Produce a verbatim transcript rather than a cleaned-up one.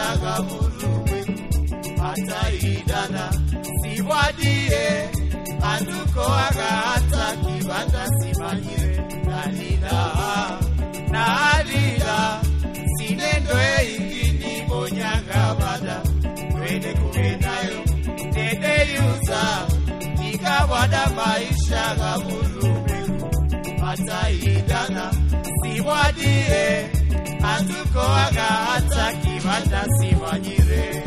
maisha gaburu hata idana siwadie anduko aga hata kibanda simanyire dalila na alila sinendo ingini bonyaga bada kwende kuenayo tende yuza ikawada maisha gaburu hata idana siwadie anduko aga hata kibanda simanyire